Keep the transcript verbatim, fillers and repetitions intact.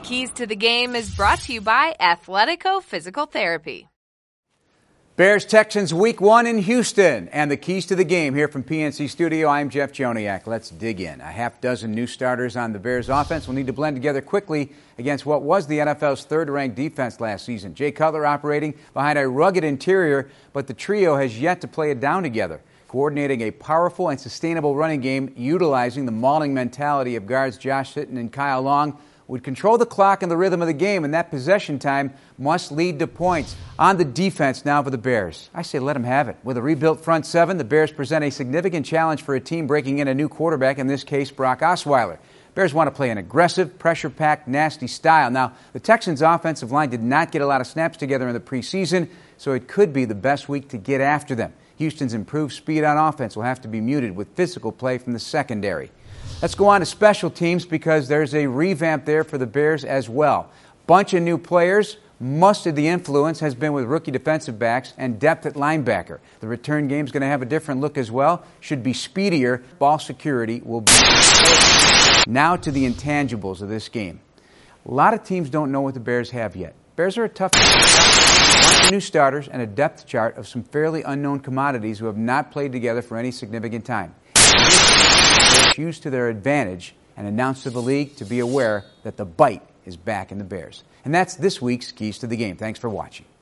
Keys to the Game is brought to you by Athletico Physical Therapy. Bears-Texans week one in Houston, and the keys to the game here from P N C Studio. I'm Jeff Joniak. Let's dig in. A half dozen new starters on the Bears offense will need to blend together quickly against what was the N F L's third-ranked defense last season. Jay Cutler operating behind a rugged interior, but the trio has yet to play it down together, coordinating a powerful and sustainable running game utilizing the mauling mentality of guards Josh Sitton and Kyle Long would control the clock and the rhythm of the game, and that possession time must lead to points. On the defense now for the Bears. I say let them have it. With a rebuilt front seven, the Bears present a significant challenge for a team breaking in a new quarterback, in this case Brock Osweiler. Bears want to play an aggressive, pressure-packed, nasty style. Now, the Texans' offensive line did not get a lot of snaps together in the preseason, so it could be the best week to get after them. Houston's improved speed on offense will have to be muted with physical play from the secondary. Let's go on to special teams because there's a revamp there for the Bears as well. Bunch of new players. Most of the influence has been with rookie defensive backs and depth at linebacker. The return game's going to have a different look as well. Should be speedier. Ball security will be important. Now to the intangibles of this game. A lot of teams don't know what the Bears have yet. Bears are a tough team. A bunch of new starters and a depth chart of some fairly unknown commodities who have not played together for any significant time. Use to their advantage and announce to the league to be aware that the bite is back in the Bears. And that's this week's Keys to the Game. Thanks for watching.